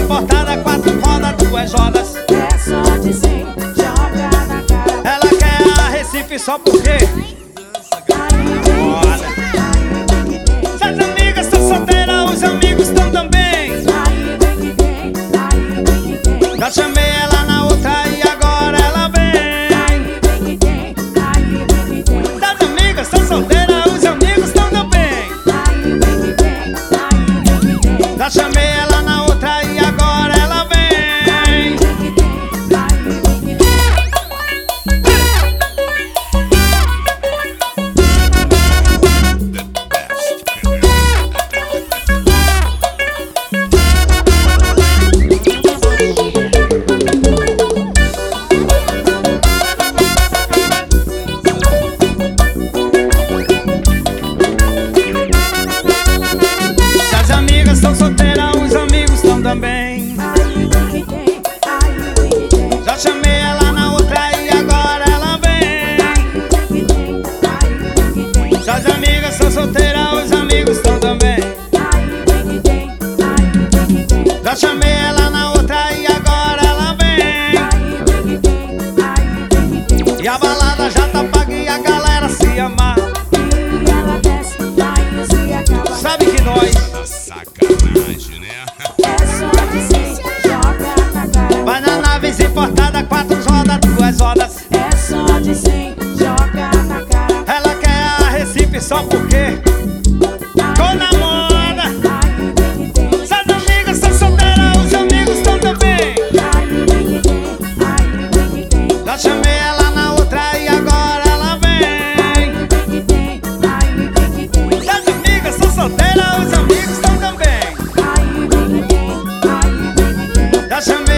importada, 4 rodas, 2 rodas. É só dizer, joga na cara. Ela quer a Recife só porque roda. Se as amigas estão solteiras, os amigos estão também. Aí vem que vem, aí vem que vem. Já chamei ela na outra e agora ela vem. Aí vem que vem, aí vem que vem. Se as amigas estão solteiras, os amigos estão também. Aí vem que vem, aí vem que vem. Já chamei ela na outra e agora ela vem. Aí vem que vem, aí vem que vem. Se as amigas estão solteiras, os amigos estão também. Aí vem que vem, aí vem que vem. Já chamei ela na outra e agora ela vem. Aí vem que vem, aí vem que vem. Se as amigas estão solteiras, os amigos estão também. Aí vem que vem, aí vem que vem. Já chamei ela na outra e agora ela vem. Aí vem que vem, aí vem que vem. E a balada já tá paga e a galera se ama. E ela desce, aí se acaba. Sabe que nós Sacanagem, né? É só dizer, joga na cara. vai na nave importada, 4 rodas, 2 rodas. É só dizer, joga na cara. Ela quer a Recife só porque tô na moda. Aí vem que vem, Se as amigas estão solteiras, os amigos estão também. aí vem que vem, aí vem que vem. Já chamei ela na outra e agora ela vem. Aí vem que vem, aí vem que vem. Se as amigas estão solteiras, os amigos estão também. Aí vem que vem, aí vem que vem. Já chamei